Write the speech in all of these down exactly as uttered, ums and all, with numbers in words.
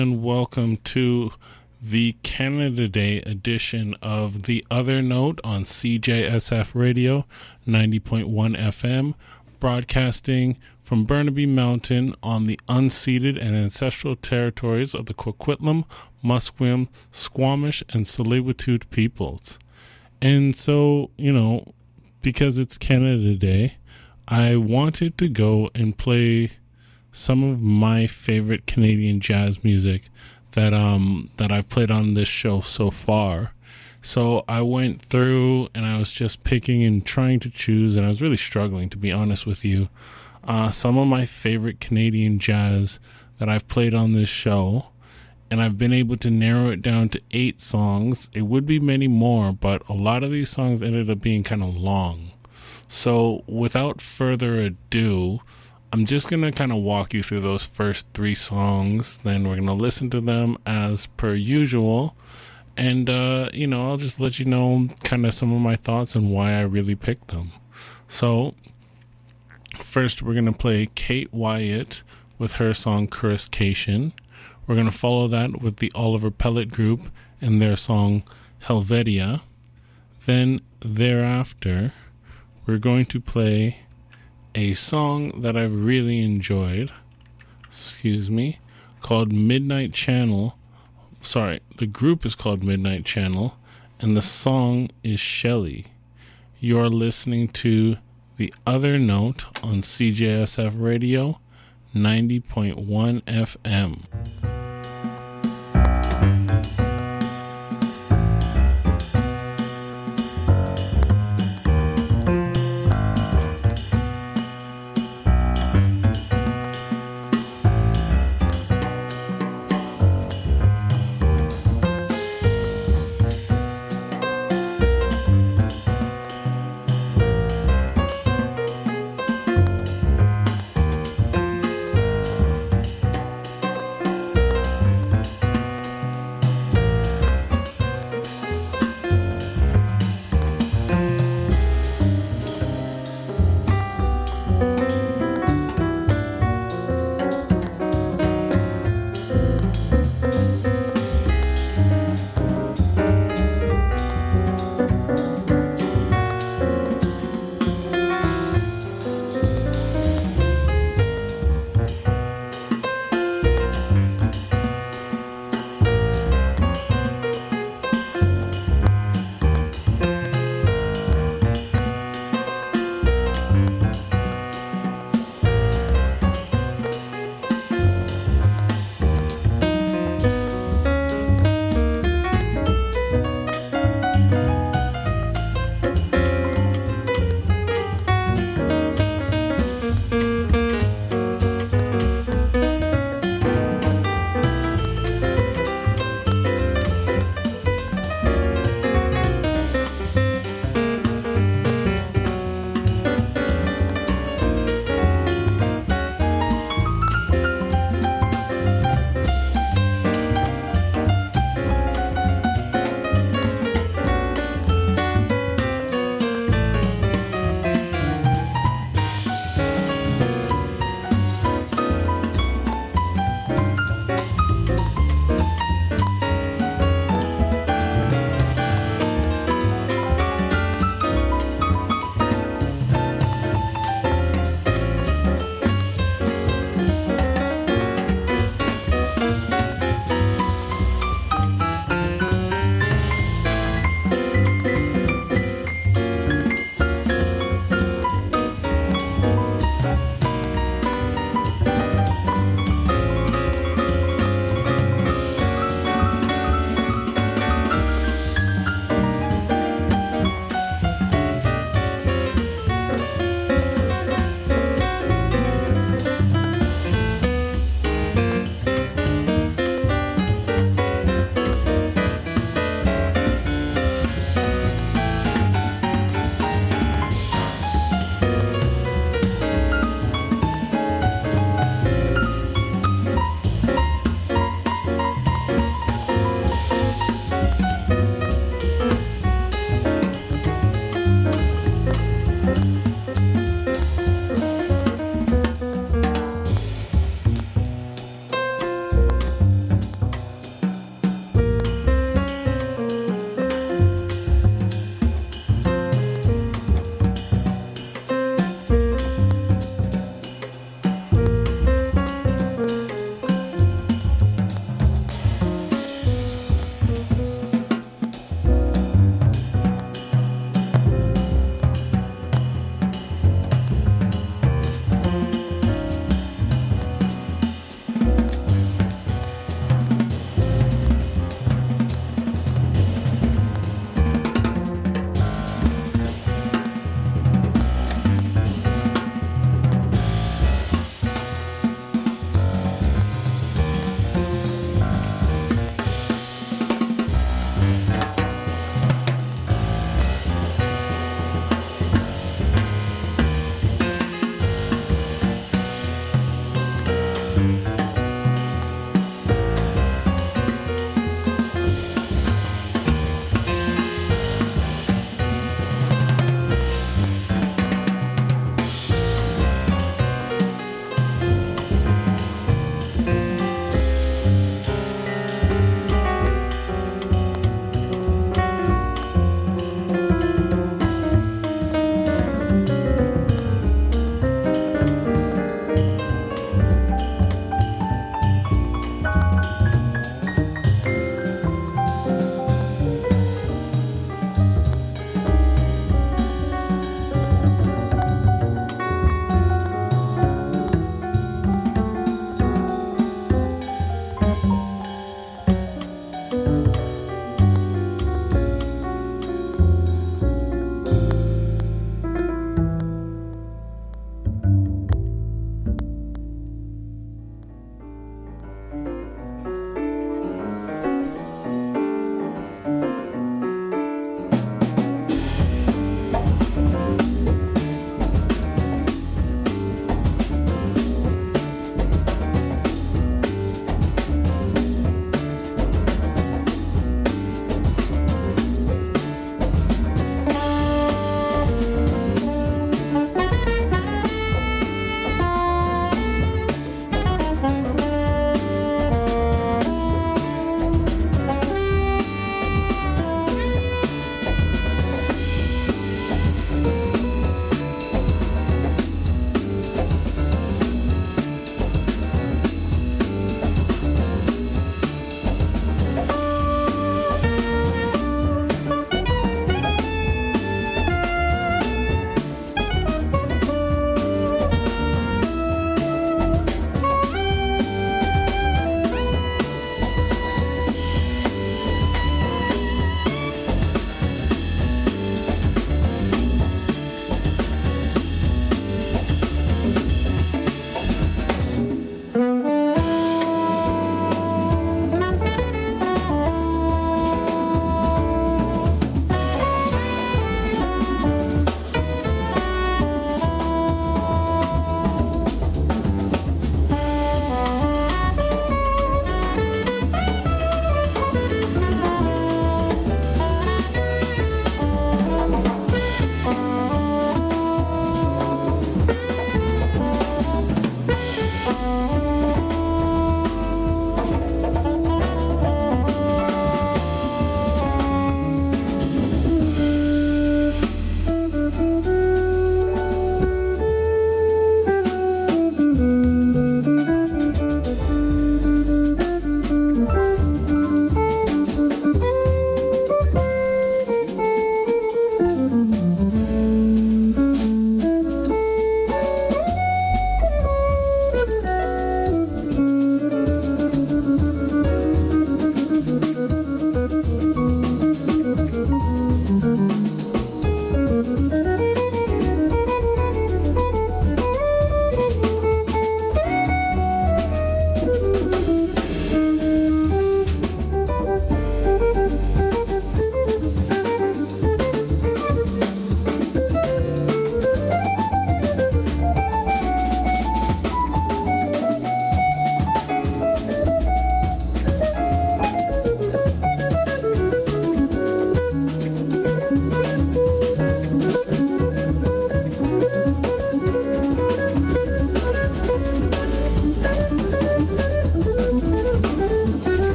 and welcome to the Canada Day edition of The Other Note on C J S F Radio ninety point one F M, broadcasting from Burnaby Mountain on the unceded and ancestral territories of the Coquitlam, Musqueam, Squamish, and Tsleil-Waututh peoples. And so, you know, because it's Canada Day, I wanted to go and play some of my favorite Canadian jazz music that um that I've played on this show so far. So I went through and I was just picking and trying to choose, and I was really struggling, to be honest with you. Uh, some of my favorite Canadian jazz that I've played on this show, and I've been able to narrow it down to eight songs. It would be many more, but a lot of these songs ended up being kind of long. So without further ado, I'm just going to kind of walk you through those first three songs. Then we're going to listen to them as per usual. And, uh, you know, I'll just let you know kind of some of my thoughts and why I really picked them. So first, we're going to play Kate Wyatt with her song Coruscation. We're going to follow that with the Oliver Pellet Group and their song Helvetia. Then thereafter, we're going to play a song that I've really enjoyed, excuse me, called Midnight Channel. Sorry, the group is called Midnight Channel, and the song is Shelley. You're listening to The Other Note on C J S F Radio ninety point one F M.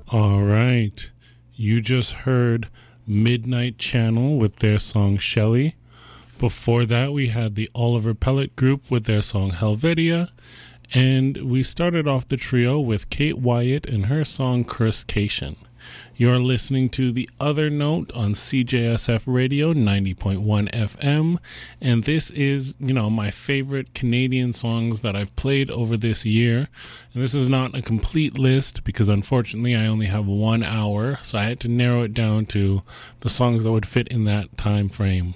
All right. You just heard Midnight Channel with their song Shelley. Before that, we had the Oliver Pellet Group with their song Helvetia. And we started off the trio with Kate Wyatt and her song Crustacean. You're listening to The Other Note on C J S F Radio ninety point one F M, and this is, you know, my favorite Canadian songs that I've played over this year. And this is not a complete list because unfortunately I only have one hour, so I had to narrow it down to the songs that would fit in that time frame.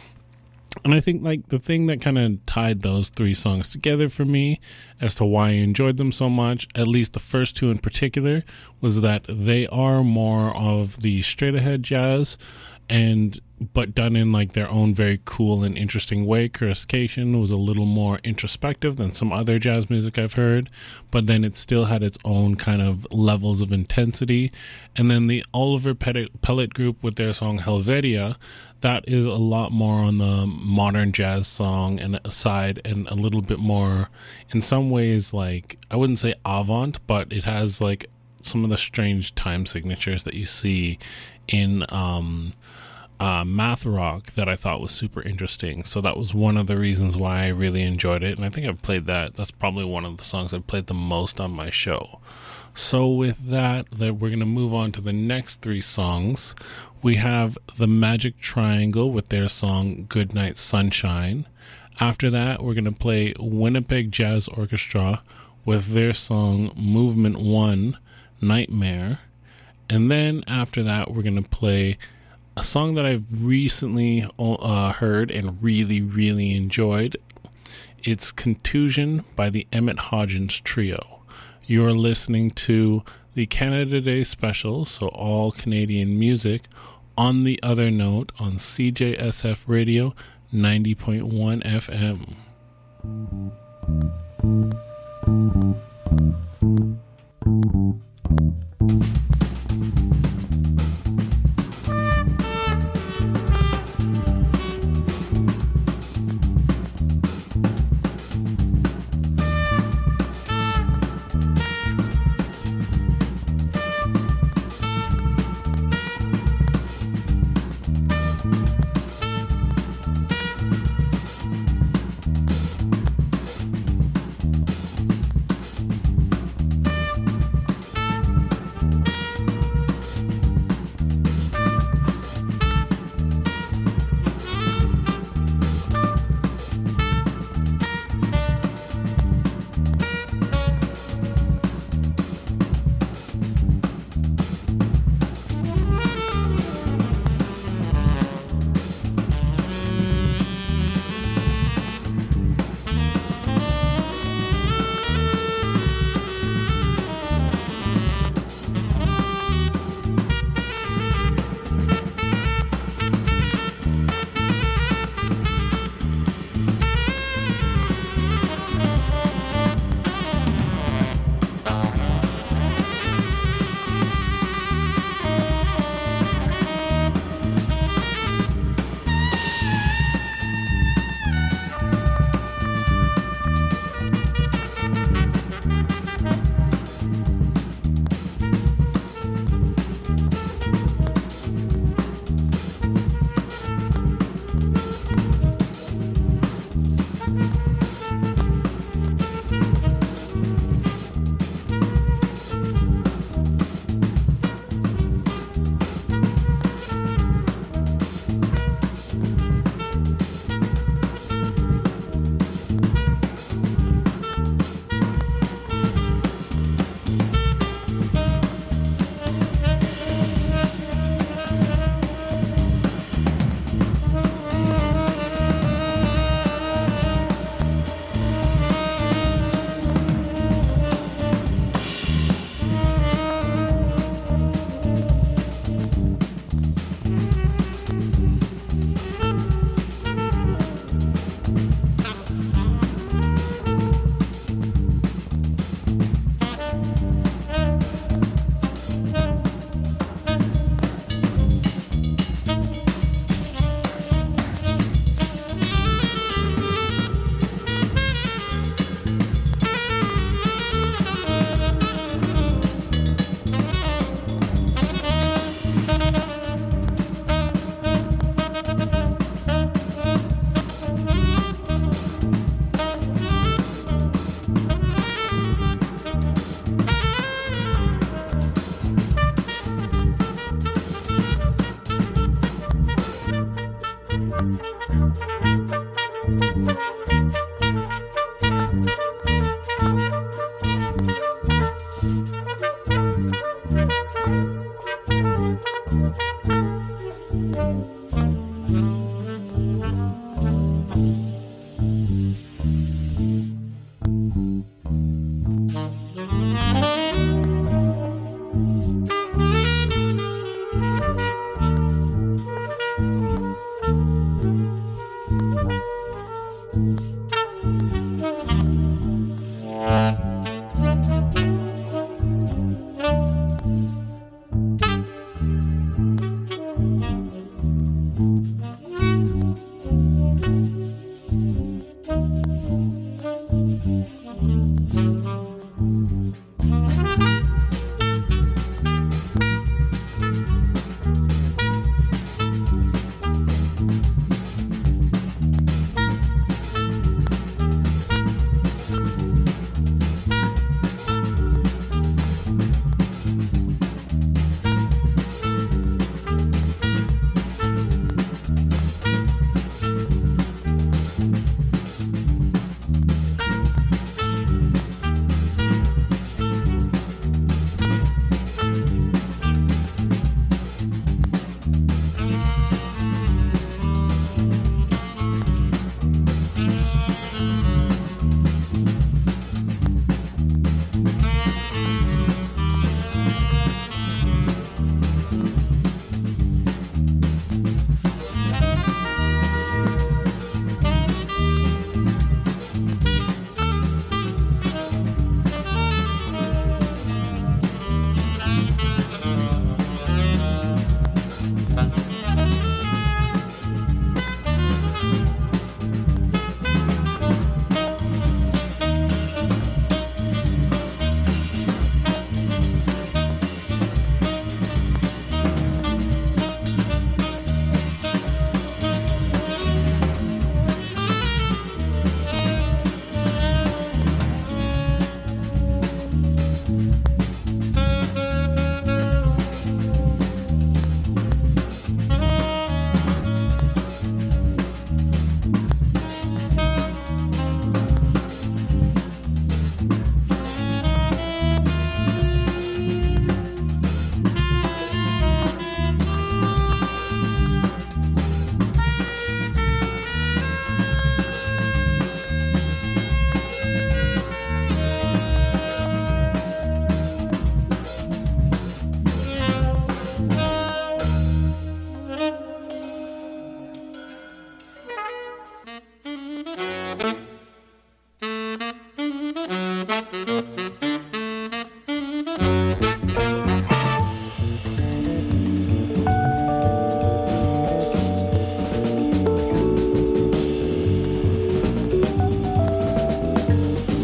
And I think like the thing that kind of tied those three songs together for me as to why I enjoyed them so much, at least the first two in particular, was that they are more of the straight ahead jazz and but done in like their own very cool and interesting way. Crustacean was a little more introspective than some other jazz music I've heard, but then it still had its own kind of levels of intensity. And then the Oliver Pellet Group with their song Helvetia, that is a lot more on the modern jazz song and side, and a little bit more, in some ways, like, I wouldn't say avant, but it has like some of the strange time signatures that you see in um, uh, math rock that I thought was super interesting. So that was one of the reasons why I really enjoyed it, and I think I've played that. That's probably one of the songs I've played the most on my show. So with that, that we're going to move on to the next three songs. We have the Magic Triangle with their song Goodnight Sunshine. After that, we're going to play Winnipeg Jazz Orchestra with their song Movement One, Nightmare. And then after that, we're going to play a song that I've recently uh, heard and really, really enjoyed. It's Contusion by the Emmett Hodgins Trio. You're listening to the Canada Day special, so all Canadian music, on The Other Note on C J S F Radio ninety point one F M.